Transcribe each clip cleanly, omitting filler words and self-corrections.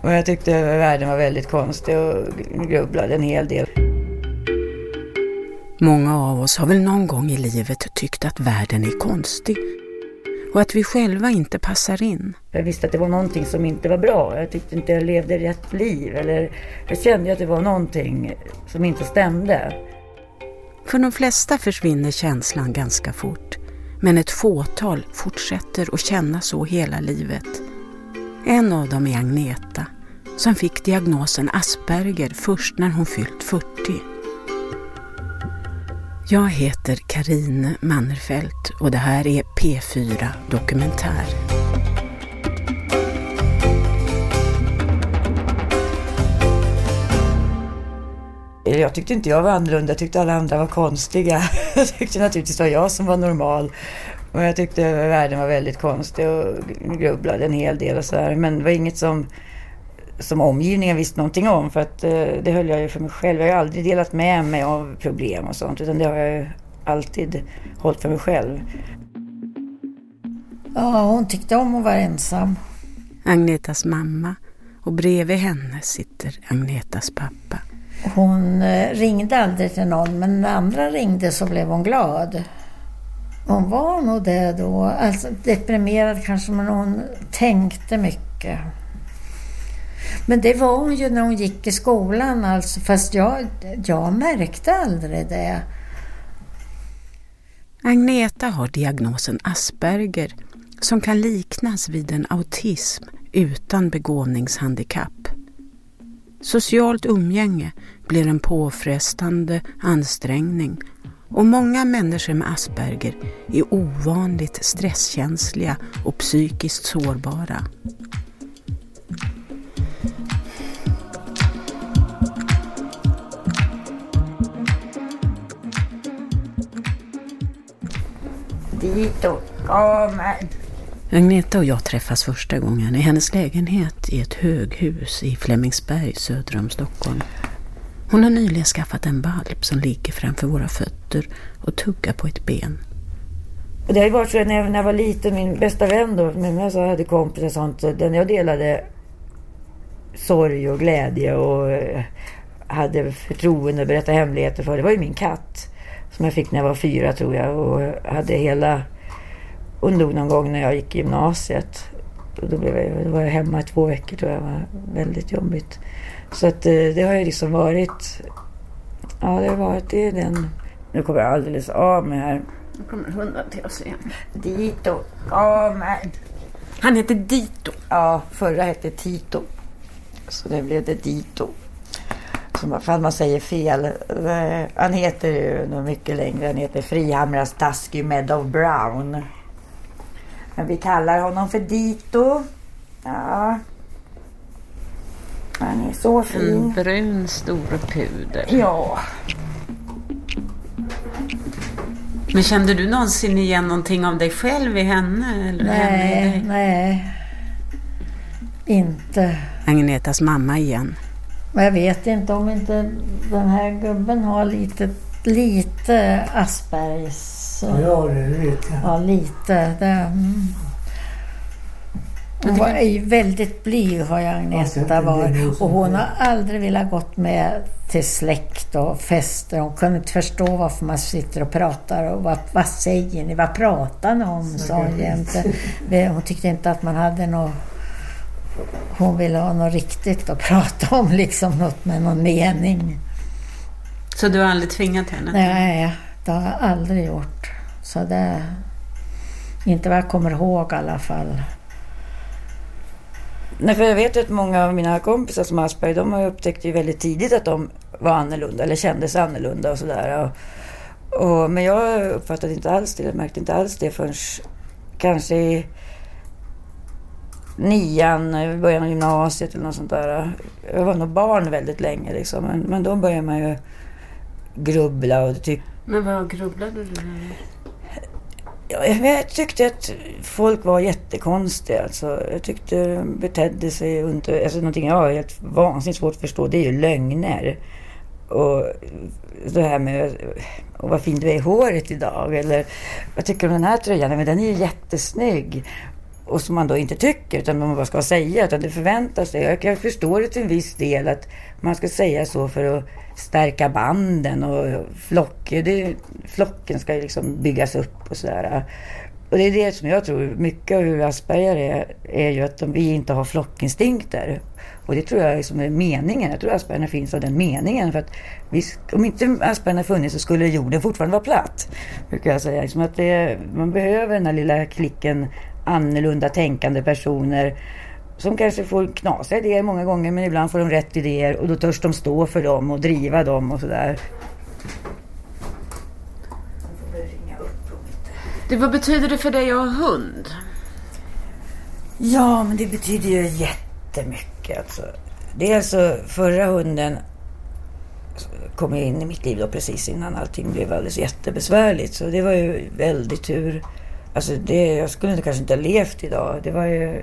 Och jag tyckte världen var väldigt konstig och grubblade en hel del. Många av oss har väl någon gång i livet tyckt att världen är konstig och att vi själva inte passar in. Jag visste att det var någonting som inte var bra. Jag tyckte inte jag levde rätt liv. Eller jag kände att det var någonting som inte stämde. För de flesta försvinner känslan ganska fort. Men ett fåtal fortsätter att känna så hela livet. En av dem är Agneta, som fick diagnosen Asperger först när hon fyllt 40. Jag heter Karine Mannerfelt och det här är P4 Dokumentär. Jag tyckte inte jag var annorlunda, jag tyckte alla andra var konstiga. Jag tyckte naturligtvis det var jag som var normal. Och jag tyckte världen var väldigt konstig och grubblade en hel del och så här. Men det var inget som omgivningen visste någonting om, för att det höll jag ju för mig själv. Jag har ju aldrig delat med mig av problem och sånt, utan det har jag ju alltid hållit för mig själv. Ja, hon tyckte om att vara ensam. Agnetas mamma, och bredvid henne sitter Agnetas pappa. Hon ringde aldrig till någon, men när andra ringde så blev hon glad. Hon var nog det då, alltså deprimerad kanske, men hon tänkte mycket. Men det var hon ju när hon gick i skolan, alltså, fast jag märkte aldrig det. Agneta har diagnosen Asperger, som kan liknas vid en autism utan begåvningshandikapp. Socialt umgänge blir en påfrestande ansträngning och många människor med Asperger är ovanligt stresskänsliga och psykiskt sårbara. Dito, kom. Agneta och jag träffas första gången i hennes lägenhet i ett höghus i Flemingsberg söder om Stockholm. Hon har nyligen skaffat en valp som ligger framför våra fötter och tuggar på ett ben. Och det har ju varit så när jag var liten, min bästa vän då, men jag så hade kompisar och sånt, så den jag delade sorg och glädje och hade förtroende att berätta hemligheter för, det var ju min katt som jag fick när jag var 4 tror jag, och hade hela undog någon gång när jag gick i gymnasiet. Och då var jag hemma i 2 veckor tror jag, var väldigt jobbigt. Så att det har ju liksom varit, ja det har varit det den. Nu kommer jag alldeles av med här. Nu kommer hunden till oss igen. Dito, kom. Han heter Dito. Ja, förra hette Tito. Så det blev det Dito. Som fan man säger fel. Han heter ju något mycket längre. Han heter Frihamras Tusky Meadow Brown. Men vi kallar honom för Dito. Ja. Han är så fin. En brun stor pudel. Ja. Men kände du någonsin igen någonting av dig själv i henne? Eller henne i dig? Nej. Inte. Agnetas mamma igen. Men jag vet inte om inte den här gubben har lite Aspergers. Ja, det vet jag. Ja, lite. Hon var ju väldigt blyg, har jag Agneta var. Och hon har aldrig velat gått med till släkt och fester. Hon kunde inte förstå varför man sitter och pratar. Och vad säger ni? Vad pratar ni om? Sa hon jämte. Hon tyckte inte att man hade något... Hon ville ha något riktigt att prata om, liksom något med någon mening. Så du har aldrig tvingat henne? Nej, det har jag aldrig gjort. Så det... Inte vad jag kommer ihåg i alla fall. Nej, för jag vet att många av mina kompisar som Asperger, de har upptäckt ju väldigt tidigt att de var annorlunda eller kändes annorlunda och sådär. Men jag uppfattade inte alls det, jag märkte inte alls det förrän kanske i 9:an, början av gymnasiet eller något sånt där. Jag var nog barn väldigt länge liksom, men då började man ju grubbla och Men vad grubblade du? Jag tyckte att folk var jättekonstiga. Alltså, jag tyckte de betedde sig under... Alltså, någonting jag har helt vansinnigt svårt att förstå, det är ju lögner. Och det här med... Och vad fint du är i håret idag. Eller, jag tycker om den här tröjan, men den är ju jättesnygg. och som man då inte tycker utan man bara ska säga, utan det förväntas det. Jag förstår det till en viss del att man ska säga så för att stärka banden och flocken ska liksom byggas upp och sådär. Och det är det som jag tror mycket av hur Asperger är ju att vi inte har flockinstinkter. Och det tror jag är meningen. Jag tror Asperger finns av den meningen. För att om inte Asperger funnits så skulle jorden fortfarande vara platt. Brukar jag säga. Liksom att man behöver den här lilla klicken annorlunda tänkande personer som kanske får knasiga idéer många gånger, men ibland får de rätt idéer och då törs de stå för dem och driva dem och sådär. Vad betyder det för dig att ha hund? Ja, men det betyder ju jättemycket. Alltså. Det är alltså förra hunden kom in i mitt liv då precis innan allting blev alldeles jättebesvärligt. Så det var ju väldigt tur. Alltså jag skulle kanske inte ha levt idag. Det var ju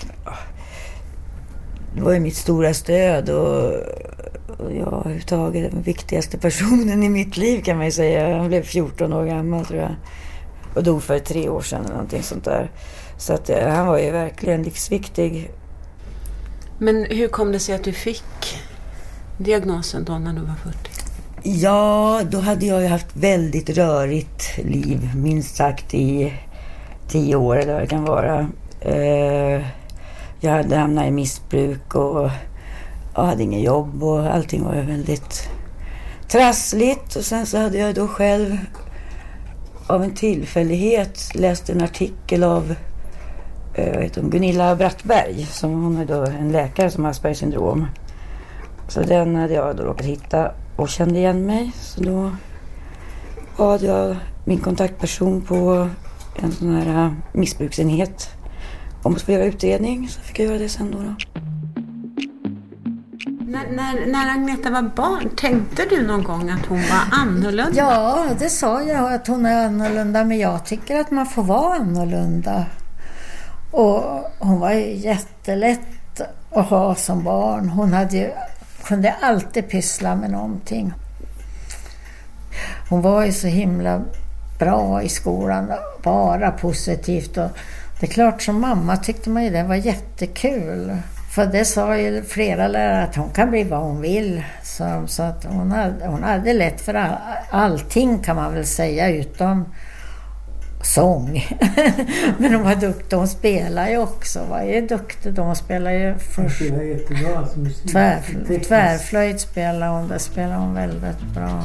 mitt stora stöd och jag överhuvudtaget den viktigaste personen i mitt liv kan man ju säga. Han blev 14 år gammal tror jag. Och dog för 3 år sedan eller någonting sånt där. Så att han var ju verkligen livsviktig. Men hur kom det sig att du fick diagnosen då när du var 40? Ja, då hade jag ju haft väldigt rörigt liv. Minst sagt i 10 år eller vad det kan vara. Jag hade hamnat i missbruk och jag hade ingen jobb och allting var väldigt trassligt. Och sen så hade jag då själv av en tillfällighet läst en artikel av Gunilla Brattberg, som hon är då en läkare som har Aspergers syndrom. Så den hade jag då råkat hitta och kände igen mig. Så då hade jag min kontaktperson på en sån här missbruksenhet om att få göra utredning, så fick jag göra det sen då. När Agneta var barn, tänkte du någon gång att hon var annorlunda? Ja, det sa jag att hon är annorlunda, men jag tycker att man får vara annorlunda. Och hon var ju jättelätt att ha som barn. Hon kunde alltid pyssla med någonting. Hon var ju så himla bra i skolan, bara positivt. Och det är klart, som mamma tyckte man ju det var jättekul. För det sa ju flera lärare att hon kan bli vad hon vill. Så att hon hade lätt för allting kan man väl säga, utom sång. Men hon var duktig, hon spelar ju också. Var ju duktig då, hon spelar ju först. Hon spelar jättebra, alltså tvärflöjt spelar hon, det spelar hon väldigt bra.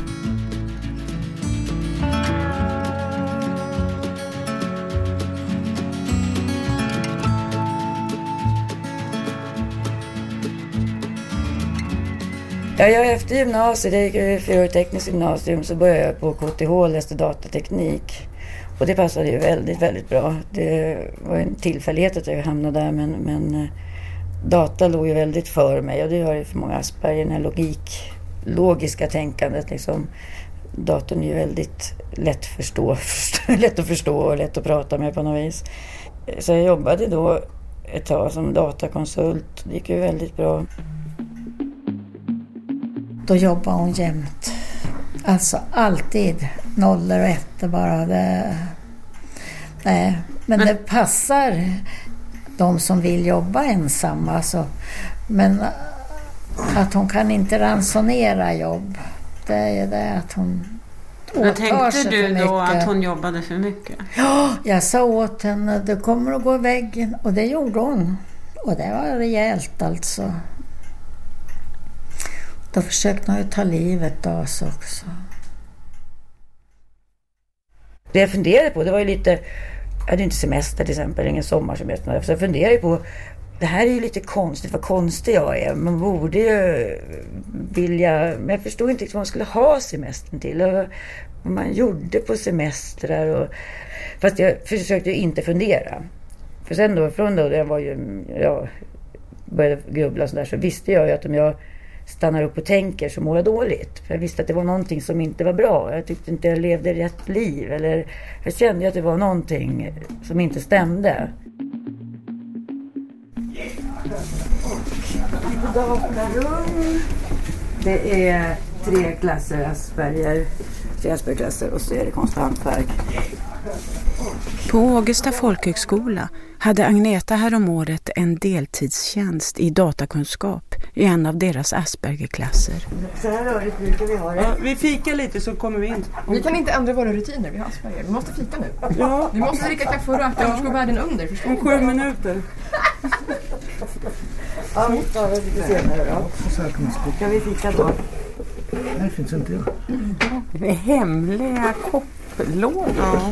Ja, efter gymnasiet, jag gick 4-årigt tekniskt gymnasium, så började jag på KTH, läste datateknik. Och det passade ju väldigt, väldigt bra. Det var en tillfällighet att jag hamnade där, men data låg ju väldigt för mig. Och det har ju för många Asperger, den här logiska tänkandet. Liksom. Datorn är ju väldigt lätt att förstå och lätt att prata med på något vis. Så jag jobbade då ett tag som datakonsult. Det gick ju väldigt bra. Då jobbar hon jämt. Alltså alltid 0 och 1 bara. Nej, men det passar de som vill jobba ensamma. Alltså. Men att hon kan inte ransonera jobb. Det är det att hon åtar sig för mycket. Tänkte du då att hon jobbade för mycket? Ja, jag sa åt henne, det kommer att gå i väggen. Och det gjorde hon. Och det var rejält alltså. Då försökte hon ju ta livet av oss också. Det jag funderade på, det var ju lite... Jag hade inte semester till exempel, ingen sommarsemester. Så jag funderade ju på... Det här är ju lite konstigt, vad konstig jag är. Man borde ju vilja... Men jag förstod inte vad man skulle ha semestern till. Och vad man gjorde på semestrar. Och, fast jag försökte ju inte fundera. För sen då, från då jag var ju... Jag började grubbla sådär, så visste jag ju att om jag stannar upp och tänker så mår jag dåligt. För jag visste att det var någonting som inte var bra. Jag tyckte inte jag levde rätt liv. Eller jag kände att det var någonting som inte stämde. Datarum. Det är 3 klasser Asperger. 3 Asperger-klasser och så är det konst och hantverk. På Ågesta folkhögskola hade Agneta häromåret en deltidstjänst i datakunskap i en av deras Aspergerklasser. Så här rörigt brukar vi ha det. Ja, vi fikar lite så kommer vi in. Vi kan inte ändra våra rutiner, vi har Asperger. Vi måste fika nu. Ja. Vi måste dricka kaffe och röka, annars går världen under. Förstår Om 7 minuter. Ja, vi tar det lite senare då. Ska vi fika då? Nej, finns inte det. Det är hemliga kopplådor. Ja.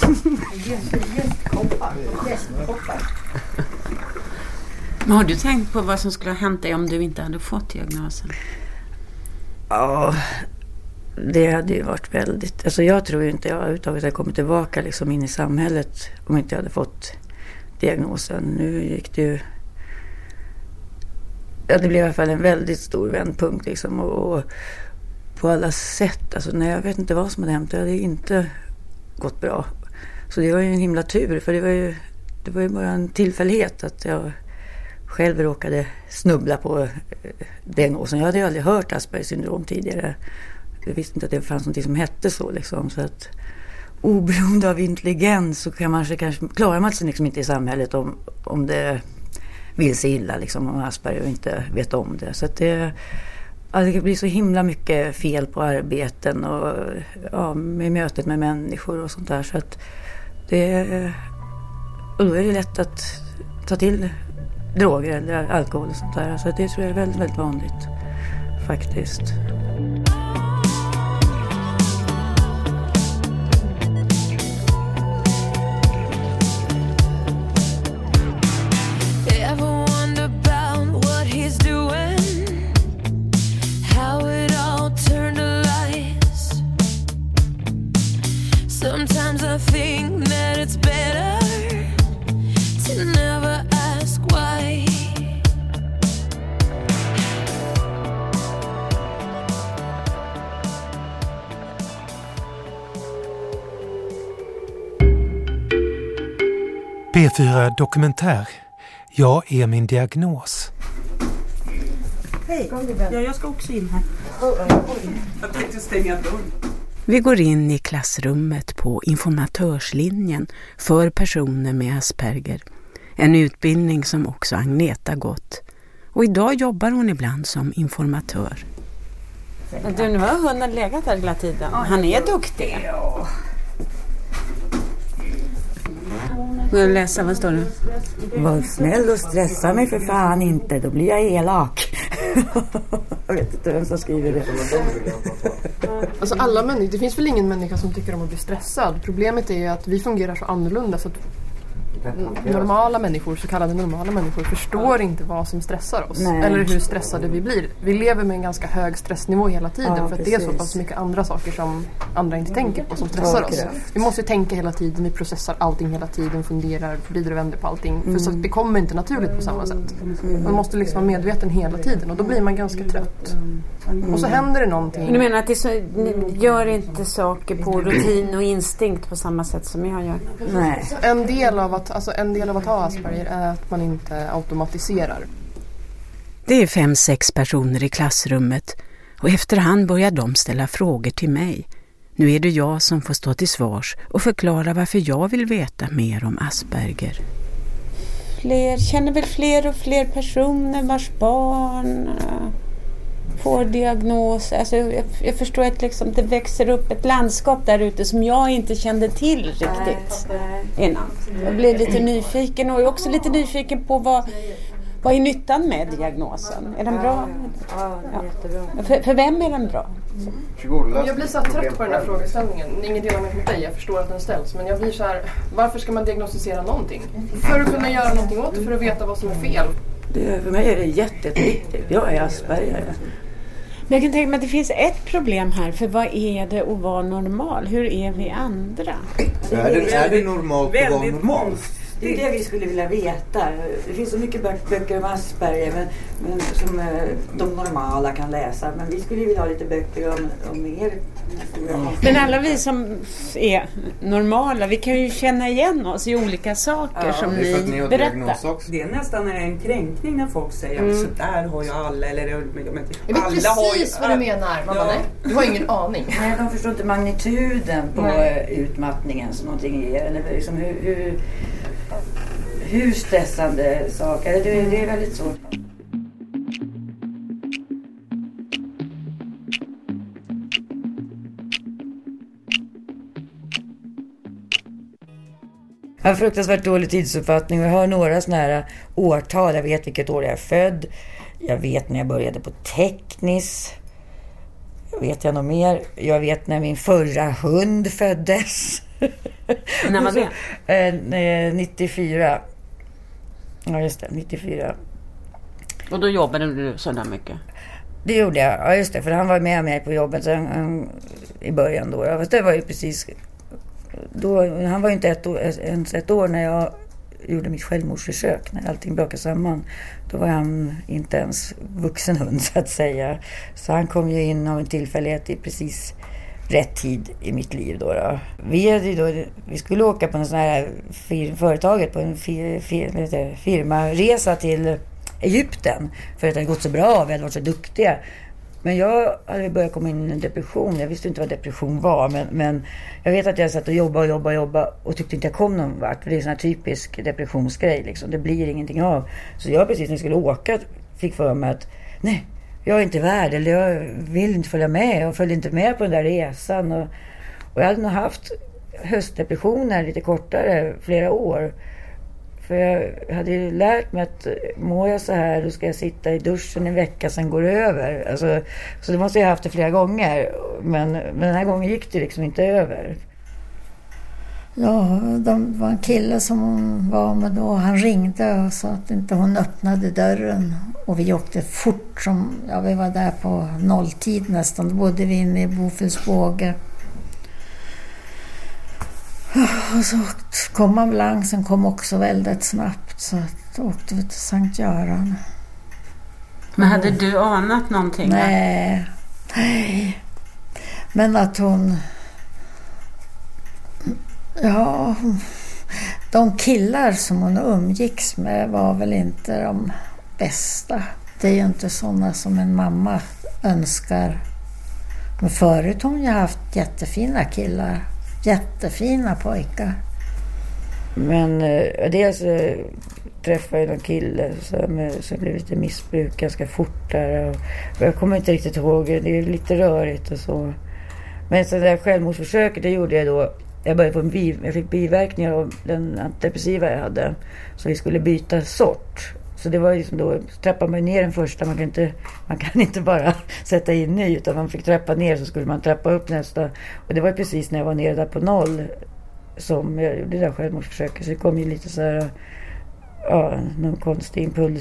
Gästkoppar. Men har du tänkt på vad som skulle ha hänt dig om du inte hade fått diagnosen? Ja, det hade ju varit väldigt... Alltså jag tror ju inte jag överhuvudtaget hade kommit tillbaka liksom in i samhället om inte jag hade fått diagnosen. Nu gick det ju... Ja, det blev i alla fall en väldigt stor vändpunkt liksom, och på alla sätt. Alltså, när jag vet inte vad som hade hänt, det hade inte gått bra. Så det var ju en himla tur, för det var ju bara en tillfällighet att jag själv råkade snubbla på diagnosen. Jag hade ju aldrig hört Aspergers syndrom tidigare. Jag visste inte att det fanns något som hette så liksom, så att oberoende av intelligens så kanske klarar man sig liksom inte i samhället om det vill sig illa liksom, om Asperger och inte vet om det. Så att det blir så himla mycket fel på arbeten och ja, med mötet med människor och sånt där. Så att och då är det lätt att ta till droger eller alkohol och sånt där. Så det tror jag är väldigt, väldigt vanligt faktiskt. Sometimes I think that it's better to never ask why. P4 Dokumentär. Jag är min diagnos. Hej, ja, jag ska också in här. Jag tänkte stänga dörren. Vi går in i klassrummet på informatörslinjen för personer med Asperger. En utbildning som också Agneta gått. Och idag jobbar hon ibland som informatör. Du, nu har hunden legat här hela tiden. Han är duktig. Ja. Får jag läsa, vad står det? Var snäll och stressa mig för fan inte, då blir jag elak. Jag vet inte vem som skriver det. Alltså alla människor, det finns väl ingen människa som tycker om att bli stressad. Problemet är ju att vi fungerar så annorlunda så att normala människor, så kallade normala människor, förstår inte vad som stressar oss. Nej. Eller hur stressade vi blir. Vi lever med en ganska hög stressnivå hela tiden, Ja, för att det är så precis. pass mycket andra saker som andra inte tänker på som stressar oss. Vi måste ju tänka hela tiden, vi processar allting hela tiden, funderar, vrider och vänder på allting. För så att det kommer inte naturligt på samma sätt. Man måste liksom vara medveten hela tiden och då blir man ganska trött. Och så händer det någonting. Du menar att ni gör inte saker på rutin och instinkt på samma sätt som jag gör? Nej. En del av att ha Asperger är att man inte automatiserar. Det är 5-6 personer i klassrummet och efterhand börjar de ställa frågor till mig. Nu är det jag som får stå till svars och förklara varför jag vill veta mer om Asperger. Känner väl fler och fler personer vars barn får diagnos. Alltså, jag förstår att liksom det växer upp ett landskap där ute som jag inte kände till riktigt innan. Jag blir lite nyfiken och är också lite nyfiken på vad är nyttan med diagnosen? Är den bra? Ja, det är jättebra. För vem är den bra? Jag blir så trött på den här frågeställningen. Ingen delar med dig, jag förstår att den ställs. Men jag blir så här, varför ska man diagnostisera någonting? För att kunna göra någonting åt det, för att veta vad som är fel. För mig är det jätteviktigt. Jag är Asperger. Men jag kan tänka mig att det finns ett problem här. För vad är det att vara normal? Hur är vi andra? Är det normalt att vara normal? Det är det vi skulle vilja veta. Det finns så mycket böcker om Asperger men som de normala kan läsa. Men vi skulle vilja ha lite böcker om er. Men alla vi som är normala, vi kan ju känna igen oss i olika saker som ni berättar. Det är nästan en kränkning när folk säger så där har ju alla. Eller, jag vet alla precis vad du menar, mamma. Nej. Du har ingen aning. Nej, de förstår inte magnituden på utmattningen som någonting är. Eller liksom hur stressande saker. Det är väldigt svårt. Jag har fruktansvärt dålig tidsuppfattning och jag har några såna här årtal. Jag vet vilket år jag är född. Jag vet när jag började på teknis. Vet jag något mer? Jag vet när min förra hund föddes. När var det? 94. Ja just det, 94. Och då jobbade du sådär mycket? Det gjorde jag, ja just det. För han var med mig på jobbet i början då. Fast det var ju precis... Då, han var ju inte ens ett år när jag gjorde mitt självmordsförsök. När allting brakade samman. Då var han inte ens vuxen hund så att säga. Så han kom ju in av en tillfällighet i precis rätt tid i mitt liv då. Vi skulle åka på en sån här företaget på en firmaresa till Egypten. För att det hade gått så bra, vi hade varit så duktiga. Men jag hade börjat komma in i en depression. Jag visste inte vad depression var. Men jag vet att jag satt och jobbade och tyckte inte jag kom någon vart. För det är en sån här typisk depressionsgrej. Liksom. Det blir ingenting av. Så jag precis när jag skulle åka fick för mig att nej, jag är inte värd. Eller jag vill inte följa med. Jag följde inte med på den där resan. Och jag hade nog haft höstdepressioner lite kortare, flera år. För jag hade ju lärt mig att mår jag så här då ska jag sitta i duschen en vecka sen går det över. Alltså, så det måste jag ha haft det flera gånger. Men den här gången gick det liksom inte över. Ja, det var en kille som hon var med då. Han ringde och sa att inte hon öppnade dörren. Och vi åkte fort vi var där på nolltid nästan. Då bodde vi inne i Bofelsbåge. Och så kom ambulansen kom också väldigt snabbt så då åkte vi till Sankt Göran. Men hade du anat någonting? Nej. Men att hon... Ja, de killar som hon umgicks med var väl inte de bästa. Det är ju inte sådana som en mamma önskar. Men förut hon ju haft jättefina killar. Jättefina pojkar. Men dels träffade jag någon kille som blev lite missbruk ganska fort där. Och jag kommer inte riktigt ihåg, det är lite rörigt och så. Men så där självmordsförsöket, det gjorde jag då. Jag fick biverkningar av den antidepressiva jag hade. Så vi skulle byta sort. Så det var liksom då trappar man ner den första. Man kan inte bara sätta in ny utan man fick trappa ner så skulle man trappa upp nästa. Och det var precis när jag var nere där på 0 som jag gjorde det där självmordsförsöket. Så det kom ju lite så här någon konstig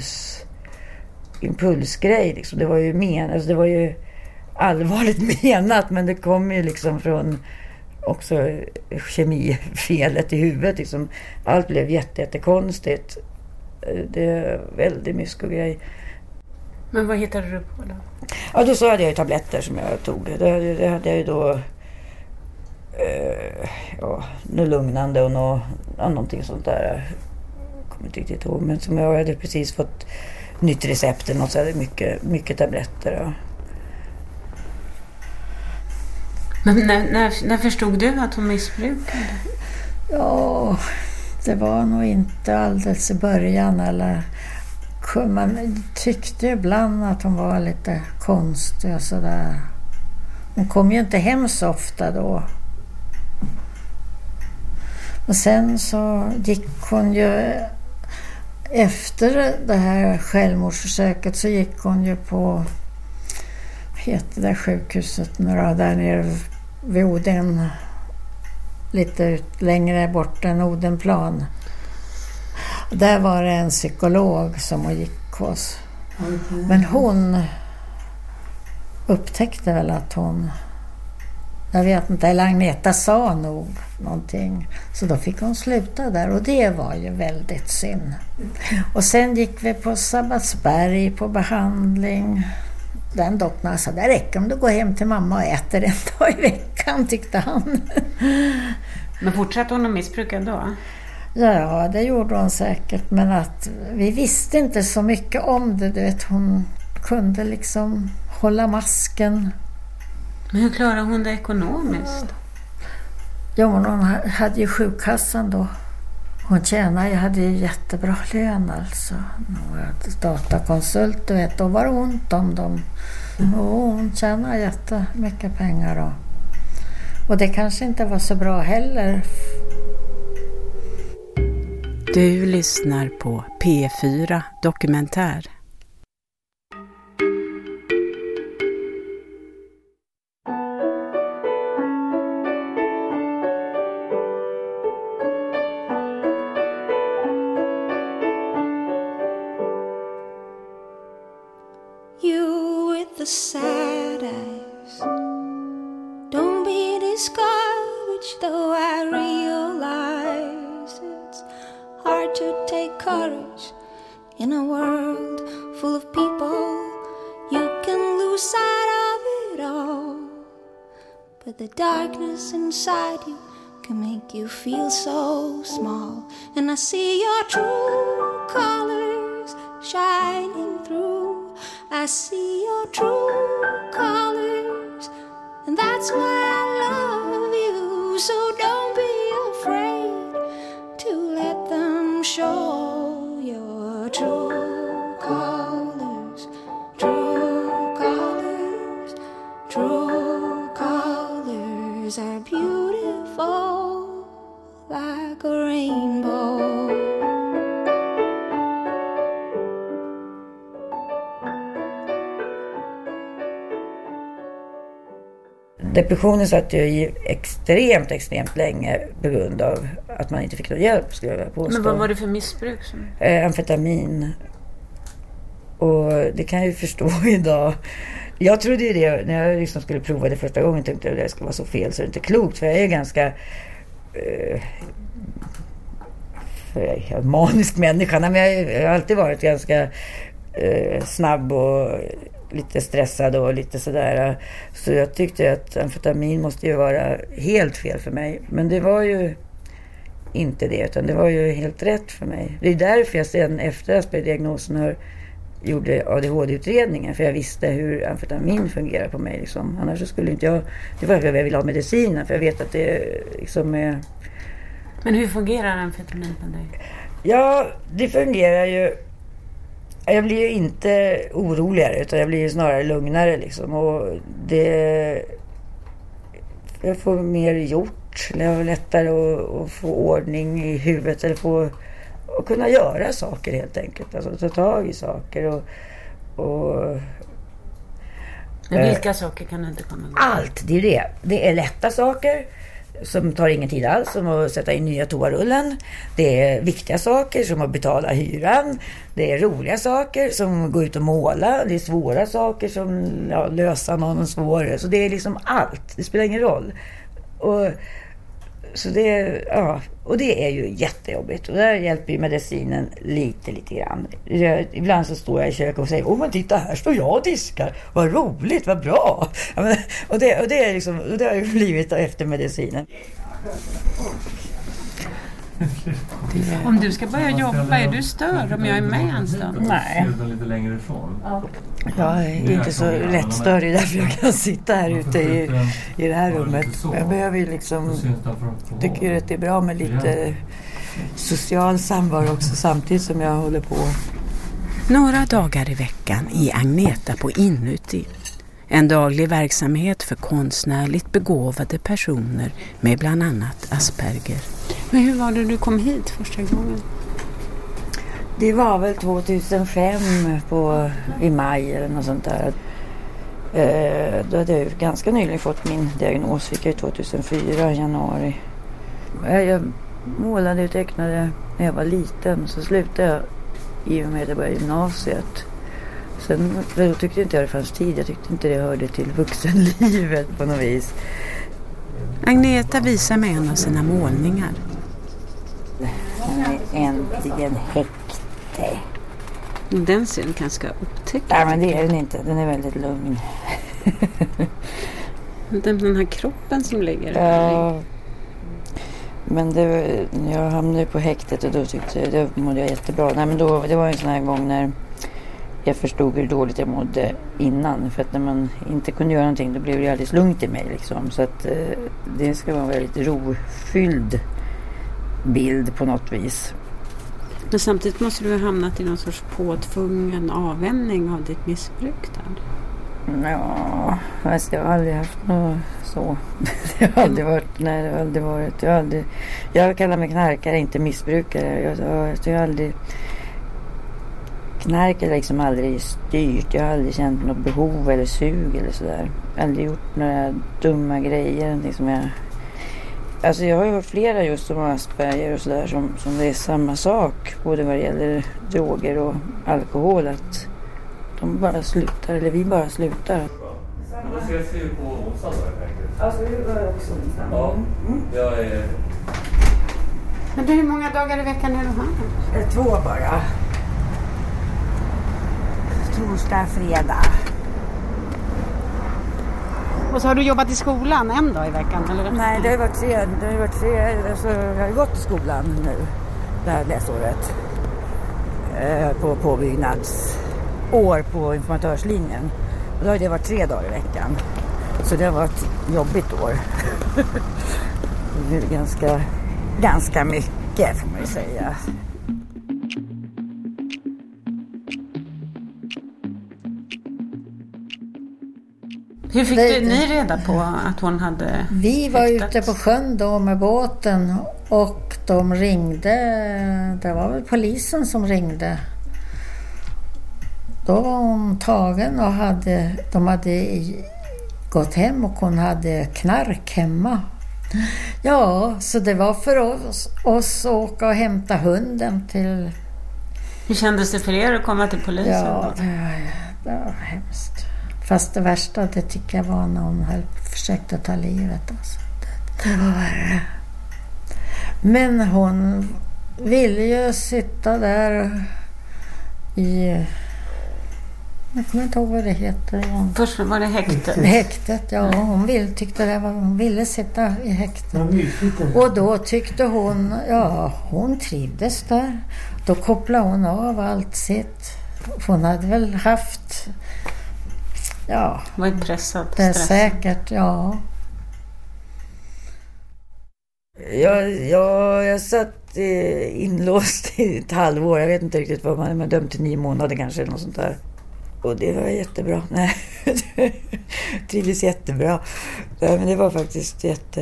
impulsgrej liksom. Det var ju det var ju allvarligt menat men det kom ju liksom från också kemifelet i huvudet liksom. Allt blev jättekonstigt. Det är väldigt mysko grej. Men vad hittade du på då? Ja, då så hade jag ju tabletter som jag tog. Det hade jag ju då något lugnande och någonting sånt där. Jag kommer inte riktigt ihåg. Men som jag hade precis fått nytt recept och så hade mycket tabletter. Ja. Men när förstod du att hon missbrukade? Ja, det var nog inte alldeles i början. Eller man tyckte ibland att hon var lite konstig och sådär. Hon kom ju inte hem så ofta då. Men sen så gick hon ju... Efter det här självmordsförsöket så gick hon ju på... Vad heter det sjukhuset nu då? Där nere vid Oden. Lite längre bort än Odenplan. Där var det en psykolog som hon gick hos. Men hon upptäckte väl att hon Jag vet inte, eller Agneta sa nog någonting. Så då fick hon sluta där och det var ju väldigt synd. Och sen gick vi på Sabbatsberg på behandling. Den doktorn sa, det räcker om du går hem till mamma och äter en dag i veckan, tyckte han. Men fortsatte hon att missbruka då? Ja, det gjorde hon säkert. Men att vi visste inte så mycket om det. Du vet, hon kunde liksom hålla masken. Men hur klarade hon det ekonomiskt? Ja, men hon hade ju sjukkassan då. Hon hade ju jättebra lön alltså. Hon var datakonsult, du vet. Då var det ont om dem. Och hon tjänade jättemycket pengar då. Och det kanske inte var så bra heller. Du lyssnar på P4 Dokumentär. You with the sad eyes, don't be discouraged, though I realize it's hard to take courage in a world full of people. You can lose sight of it all, but the darkness inside you can make you feel so small. And I see your true colors shining through. I see your true colors, and that's why I love you. So don't be afraid to let them show your true colors, true colors, true colors are beautiful like a rainbow. Depressionen satt ju i extremt länge på grund av att man inte fick någon hjälp, skulle jag påstå. Men vad var det för missbruk? Amfetamin. Och det kan jag ju förstå idag. Jag trodde ju det, när jag liksom skulle prova det första gången, tänkte jag att det skulle vara så fel så det är inte klokt. För jag är ganska manisk människa. Men jag har alltid varit ganska snabb och lite stressad och lite sådär. Så jag tyckte att amfetamin måste ju vara helt fel för mig. Men det var ju inte det, utan det var ju helt rätt för mig. Det är därför jag sen efter Asperger-diagnosen gjorde ADHD-utredningen. För jag visste hur amfetamin fungerar på mig. Liksom. Annars så skulle inte jag... Det var därför jag ville ha medicinen. För jag vet att det liksom är... Men hur fungerar amfetamin på dig? Ja, det fungerar ju... Jag blir ju inte oroligare, utan jag blir ju snarare lugnare liksom. Och det... Jag får mer gjort. Jag har lättare att få ordning i huvudet. Eller få... Och kunna göra saker helt enkelt. Alltså ta tag i saker och men vilka saker kan du inte komma med? Allt, det är det. Det är lätta saker som tar ingen tid alls, som att sätta in nya toarullen. Det är viktiga saker som att betala hyran. Det är roliga saker som gå ut och måla. Det är svåra saker som lösa någon svårare. Så det är liksom allt. Det spelar ingen roll. Så det, ja, och det är ju jättejobbigt. Och där hjälper ju medicinen lite grann. Ibland så står jag i köket och säger, men titta, här står jag och diskar. Vad roligt, vad bra. Ja, men, och det är liksom, det har ju blivit efter medicinen. Om du ska börja jobba, är du störd om jag är med en stund? Nej. Jag är inte så lätt störig, därför jag kan sitta här ute i det här rummet. Jag behöver ju liksom, tycker att det är bra med lite social samvaro också samtidigt som jag håller på. Några dagar i veckan är Agneta på Inuti. En daglig verksamhet för konstnärligt begåvade personer med bland annat Asperger. Men hur var det du kom hit första gången? Det var väl 2005 i maj eller något sånt där. Då hade jag ganska nyligen fått min diagnos, fick jag 2004 i januari. Jag målade och tecknade när jag var liten, så slutade jag i och med att jag började gymnasiet. Sen då tyckte inte jag det fanns tid, jag tyckte inte det hörde till vuxenlivet på något vis. Agneta visar mig en av sina målningar. Äntligen häkte. Den ser ganska upptäckt. Nej, men det är den inte. Den är väldigt lugn. Den här kroppen som ligger där. Ja. Men jag hamnade på häktet och då mådde jag jättebra. Nej, men det var en sån här gång när jag förstod hur dåligt jag mådde innan. För att när man inte kunde göra någonting då blev det alldeles lugnt i mig. Liksom. Så att det ska vara en väldigt rofylld bild på något vis. Men samtidigt måste du ha hamnat i någon sorts påtvungen avvänjning av ditt missbruk där. Ja, fast jag har aldrig haft något så. Det har aldrig varit. Nej, det har aldrig varit. Jag kallar mig knarkare, inte missbrukare. Jag har aldrig... Knark är liksom aldrig styrt. Jag har aldrig känt något behov eller sug eller sådär. Jag har aldrig gjort några dumma grejer. Liksom alltså jag har ju hört flera just som Asperger och sådär som det är samma sak. Både vad det gäller droger och alkohol. Att de bara slutar, eller vi bara slutar. Då ska jag se på onsdag då helt enkelt. Alltså det var också ja, jag är... Men hur många dagar i veckan är du här? 2 bara. Torsdag, fredag. Och så har du jobbat i skolan en dag i veckan? Eller? Nej, det har varit 3. Alltså, jag har gått i skolan nu. Det här läsåret. På påbyggnadsår på informatörslinjen. Och då har det varit 3 dagar i veckan. Så det har varit ett jobbigt år. Det är ganska mycket får man ju säga. Hur fick ni reda på att hon hade Vi var häktats? ute på sjön då med båten och de ringde. Det var väl polisen som ringde. Då var hon tagen och de hade gått hem och hon hade knark hemma. Ja, så det var för oss att åka och hämta hunden till... Hur kändes det för er att komma till polisen? Ja, det var hemskt. Fast det värsta, det tycker jag var när hon försökte ta livet. Alltså. Det var värre. Men hon ville ju sitta där i... Jag kommer inte ihåg vad det heter. Först var det häktet? Häktet, ja. Hon ville sitta i häktet. Och då tyckte hon, hon trivdes där. Då kopplade hon av allt sitt. Hon hade väl haft... Ja, var ett pressad det är stress. säkert, ja. Jag satt inlåst i ett halvår. Jag vet inte riktigt vad man dömt till 9 månader kanske eller något sånt där. Och det var jättebra. Nej, trivdes jättebra. Nej, men det var faktiskt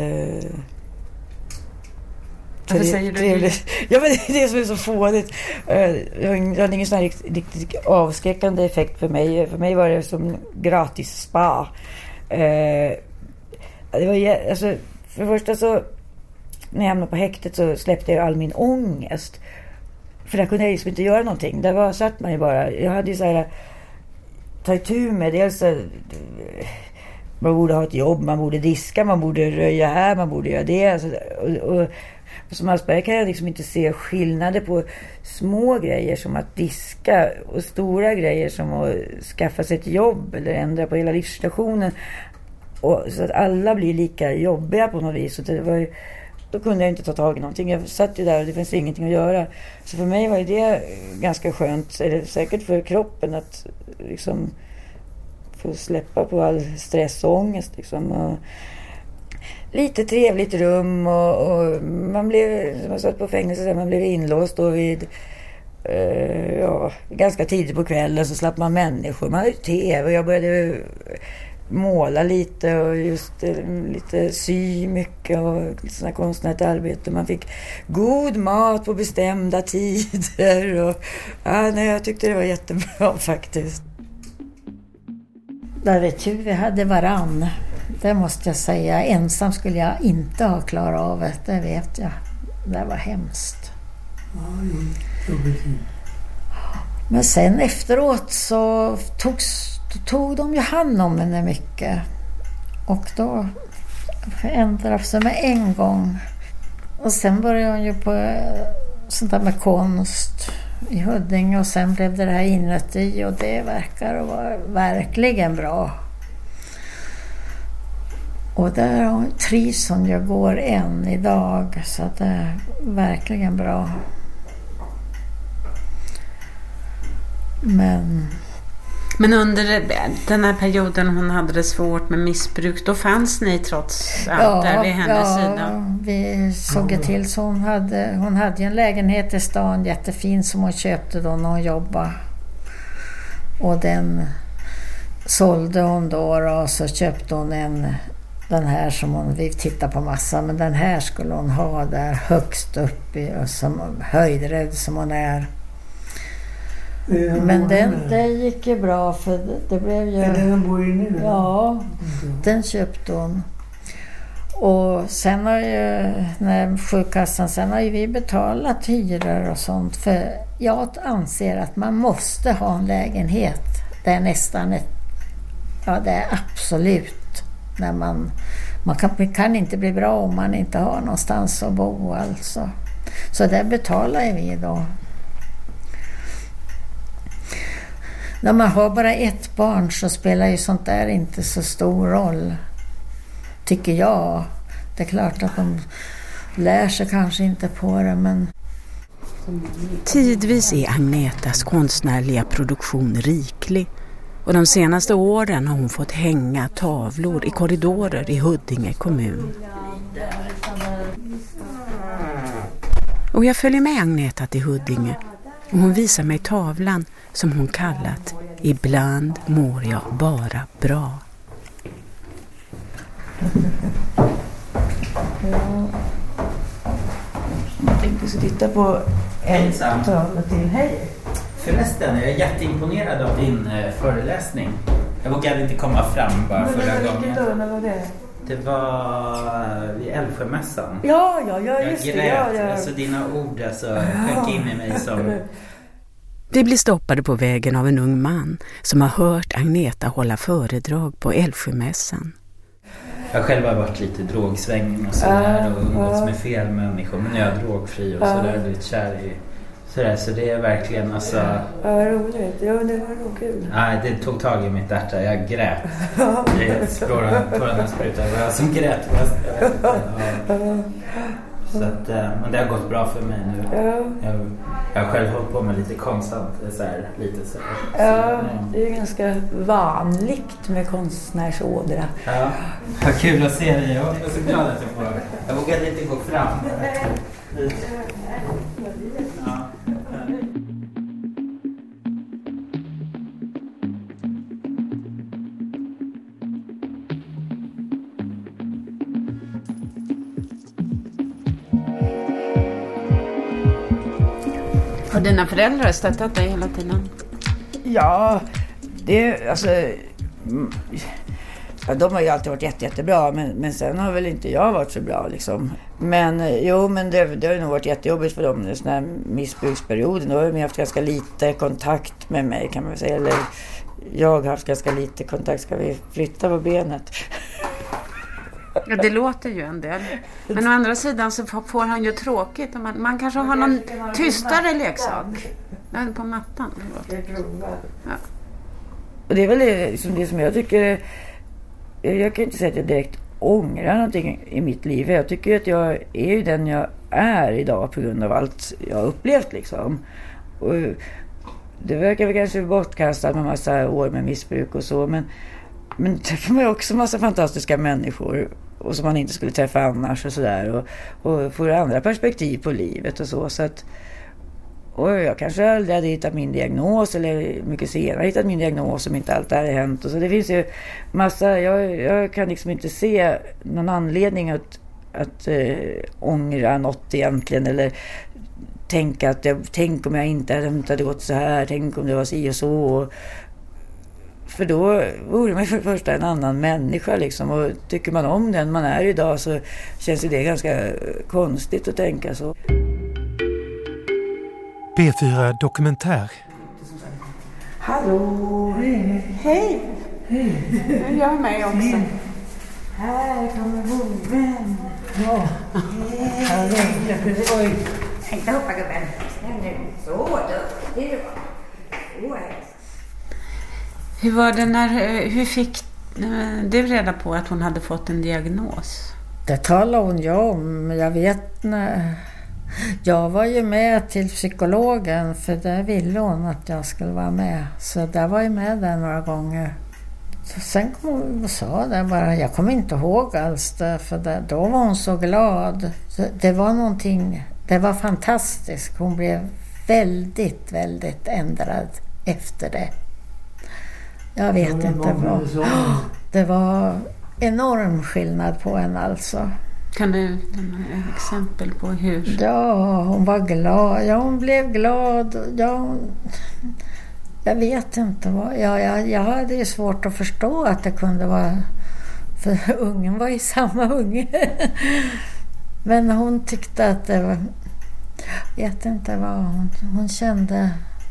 Varför säger du trevligt. Ja, men det är det som är så fånigt. Jag hade ingen sån här riktigt avskräckande effekt för mig. För mig var det som gratis spa. Det var alltså, för det första så när jag hamnade på häktet så släppte jag all min ångest. För där kunde jag liksom inte göra någonting. Där satt man ju bara. Jag hade ju så här ta itu med dels man borde ha ett jobb, man borde diska, man borde röja här, man borde göra det. Alltså, och som Asperger kan jag liksom inte se skillnader på små grejer som att diska och stora grejer som att skaffa sig ett jobb eller ändra på hela livssituationen. Och så att alla blir lika jobbiga på något vis. Och det var ju, då kunde jag inte ta tag i någonting. Jag satt ju där och det fanns ingenting att göra. Så för mig var det ganska skönt, eller säkert för kroppen, att liksom få släppa på all stress och ångest. Liksom. Och lite trevligt rum och man blev, som jag satt på fängelse, man blev inlåst och vid ganska tidigt på kvällen så slapp man människor. Man hade tv och jag började måla lite och just lite sy mycket och sådana konstnärligt arbete. Man fick god mat på bestämda tider och jag tyckte det var jättebra faktiskt. Där är tur vi hade varann. Det måste jag säga. Ensam skulle jag inte ha klarat av det. Det vet jag. Det var hemskt. Men sen efteråt så tog de ju hand om henne mycket. Och då ändrade sig med en gång. Och sen började hon ju på sånt där med konst i Huddinge och sen blev det här inuti och det verkar vara verkligen bra. Och där trivs hon ju, går än idag, så att det är verkligen bra. Men under den här perioden hon hade det svårt med missbruk, då fanns ni trots allt där vid hennes sida? Ja, vi såg till så hon hade en lägenhet i stan, jättefin, som hon köpte då när hon jobbade. Och den sålde hon då och så köpte hon den här som hon vill titta på massa, men den här skulle hon ha där högst upp i, och som höjdrädd som hon är. Men det gick ju bra, för det blev ju... Den bor ju nu? Ja, den köpte hon. Och sen har ju, när sjukkassan, sen har ju vi betalat hyror och sånt, för jag anser att man måste ha en lägenhet. Det är nästan det är absolut, när man kan inte bli bra om man inte har någonstans att bo alltså. Så det betalar vi då. När man har bara ett barn så spelar ju sånt där inte så stor roll, tycker jag. Det är klart att de lär sig kanske inte på det, men... Tidvis är Agnetas konstnärliga produktion riklig och de senaste åren har hon fått hänga tavlor i korridorer i Huddinge kommun. Och jag följer med Agneta till Huddinge och hon visar mig tavlan som hon kallat "Ibland mår jag bara bra". Jag tänkte så titta på en tavla till. Hej! Förresten, jag är jätteimponerad av din föreläsning. Jag vågade inte komma fram bara förra gången. När var det? Det var vid Älvsjömässan. Ja, just jag det. Jag grät, alltså dina ord sjönk in i mig som... Vi blir stoppade på vägen av en ung man som har hört Agneta hålla föredrag på Älvsjömässan. Jag själv har varit lite drogsvängning och sådär och umgåtts med fel människor, men jag är drogfri och sådär, blivit kär i sådär, så det är verkligen alltså... Ja, roligt. Ja, det var nog kul. Nej, det tog tag i mitt hjärta. Jag grät. Tårarna sprutade. Jag som grät. Så att, men det har gått bra för mig nu. Jag har själv hållit på med lite konstant såhär, lite så. Ja, det är ju ganska vanligt med konstnärsådra. Ja, vad kul att se dig. Jag var så glad att jag vågade inte gå fram. Ja. Har dina föräldrar stöttat dig hela tiden? Ja, det alltså... Ja, de har ju alltid varit jättebra, men sen har väl inte jag varit så bra liksom. Men men det har nog varit jättejobbigt för dem i den här missbruksperioden. Då har de haft ganska lite kontakt med mig, kan man säga. Eller jag har haft ganska lite kontakt. Ska vi flytta på benet? Ja, det låter ju en del. Men å andra sidan så får han ju tråkigt. Man kanske har någon tystare leksak. Där på mattan. Ja. Och det är väl det som jag tycker... Jag kan inte säga att jag direkt ångrar någonting i mitt liv. Jag tycker att jag är ju den jag är idag på grund av allt jag har upplevt liksom. Och det verkar väl kanske bortkastat med massa år med missbruk och så. Men träffar man ju också massa fantastiska människor och som man inte skulle träffa annars och sådär. Och får andra perspektiv på livet och så. Så att, och jag kanske aldrig hade hittat min diagnos eller mycket senare hittat min diagnos om inte allt det här har hänt. Och så det finns ju massa, jag kan liksom inte se någon anledning att ångra något egentligen. Eller tänka att tänk om jag inte hade gått så här, tänk om det var si och så. För då vore man för det första en annan människa liksom. Och tycker man om den man är idag så känns det ganska konstigt att tänka så. B4 Dokumentär. Hallå! Hej! Hej! Jag är med också. Här kommer boven. Ja. Oj. Inte hoppa gubben. Så duktig du var. Hur var det hur fick du reda på att hon hade fått en diagnos? Det talade hon ju om. Jag vet när... Jag var ju med till psykologen för där ville hon att jag skulle vara med. Så där var jag med där några gånger. Så sen kom hon och sa det bara, jag kommer inte ihåg alls det, för då var hon så glad. Så det var någonting, det var fantastiskt. Hon blev väldigt, väldigt ändrad efter det. Jag vet inte vad. Det var enorm skillnad på henne alltså. Kan du lämna exempel på hur? Ja, hon var glad. Ja, hon blev glad. Ja, jag vet inte vad. Jag hade ju svårt att förstå att det kunde vara... För ungen var ju samma unge. Men hon tyckte att det var... Jag vet inte vad hon kände.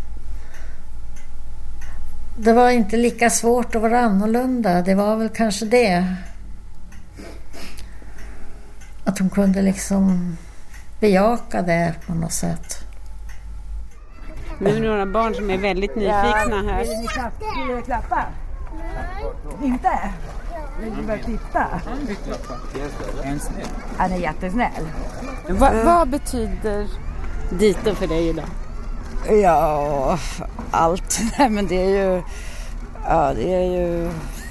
Det var inte lika svårt att vara annorlunda. Det var väl kanske det. Att hon kunde liksom bejaka det på något sätt. Nu är det några barn som är väldigt nyfikna här. Vill du klappa? Inte? Vill du bara titta? Han är jättesnäll. Vad betyder Dito för dig idag? Ja, allt. Men det är ju... Ja, det är ju...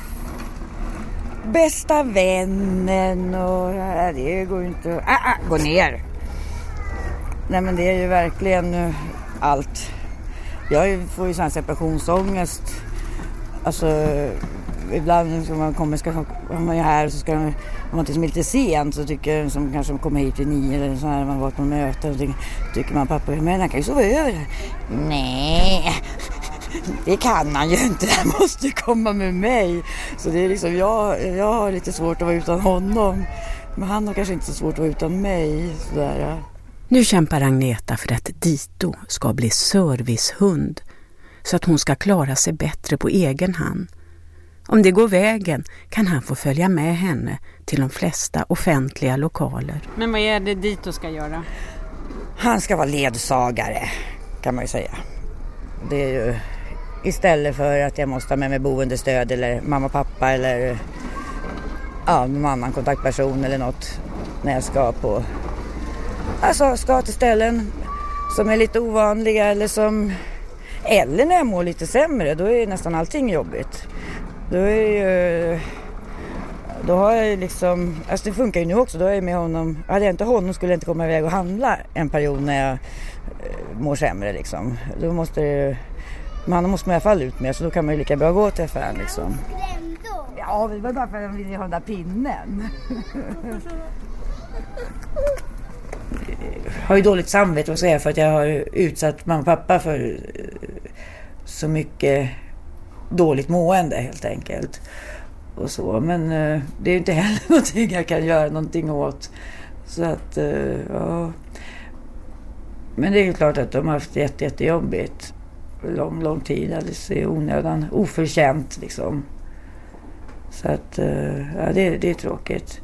Bästa vännen och... Det går ju inte... gå ner! Nej, men det är ju verkligen allt. Jag får ju sån separationsångest. Alltså... Ibland när man kommer, ska man ju här så ska man, om man är lite sent så tycker som kanske kommer hit vid 9 eller så här, man varit på möte och tycker man pappa, men han kan ju sova över. Nej, det kan han ju inte, han måste komma med mig. Så det är liksom, jag har lite svårt att vara utan honom, men han har kanske inte så svårt att vara utan mig. Sådär. Nu kämpar Agneta för att Dito ska bli servicehund så att hon ska klara sig bättre på egen hand. Om det går vägen kan han få följa med henne till de flesta offentliga lokaler. Men vad är det Dito ska göra? Han ska vara ledsagare, kan man ju säga. Det är ju istället för att jag måste ha med mig boendestöd eller mamma och pappa eller någon annan kontaktperson eller något när jag ska på... Alltså ska till ställen som är lite ovanliga eller när jag mår lite sämre, då är nästan allting jobbigt. Då har jag liksom, alltså det funkar ju nu också, då är jag med honom. Hade jag inte honom skulle jag inte komma iväg och handla en period när jag mår sämre liksom. Då måste man i alla fall ut med, så då kan man ju lika bra gå till affären liksom. Ja, det var bara för att jag ville ha den där pinnen. Jag har ju dåligt samvete att säga för att jag har utsatt mamma och pappa för så mycket dåligt mående helt enkelt. Och så. Men det är ju inte heller någonting jag kan göra någonting åt. Så att, ja. Men det är ju klart att de har haft jättejobbigt. Lång tid, alldeles i onödan. Oförtjänt liksom. Så att, ja det är tråkigt.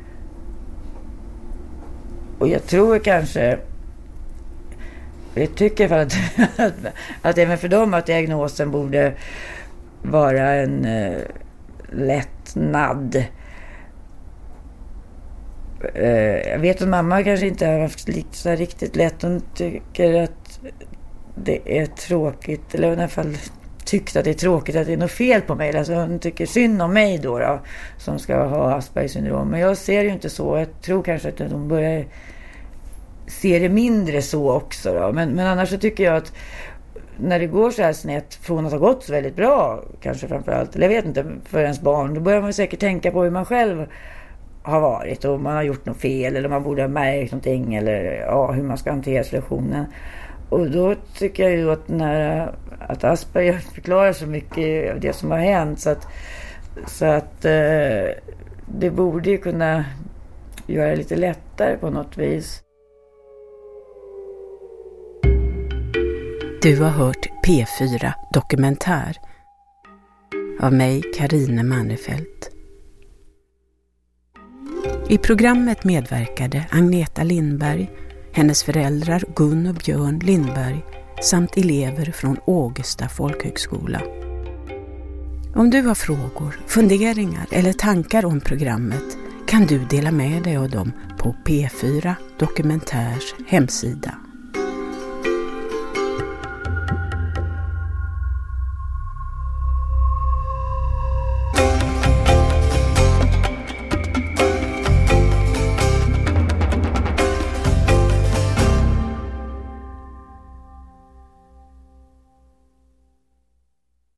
Och jag tror kanske... Jag tycker att även för dem att diagnosen borde vara en lättnad. Jag vet att mamma kanske inte har haft så riktigt lätt. Hon tycker att det är tråkigt, eller i alla fall tyckt att det är tråkigt att det är något fel på mig. Alltså hon tycker synd om mig då som ska ha Aspergers syndrom. Men jag ser ju inte så. Jag tror kanske att de börjar se det mindre så också då. Men annars så tycker jag att när det går så här snett, från att ha gått så väldigt bra kanske framförallt, eller jag vet inte, för ens barn, då börjar man säkert tänka på hur man själv har varit och man har gjort något fel eller man borde ha märkt någonting eller hur man ska hantera situationen. Och då tycker jag ju att Asperger förklarar så mycket av det som har hänt så att det borde ju kunna göra det lite lättare på något vis. Du har hört P4 Dokumentär av mig, Karine Mannefelt. I programmet medverkade Agneta Lindberg, hennes föräldrar Gun och Björn Lindberg samt elever från Ågesta folkhögskola. Om du har frågor, funderingar eller tankar om programmet kan du dela med dig av dem på P4 Dokumentärs hemsida.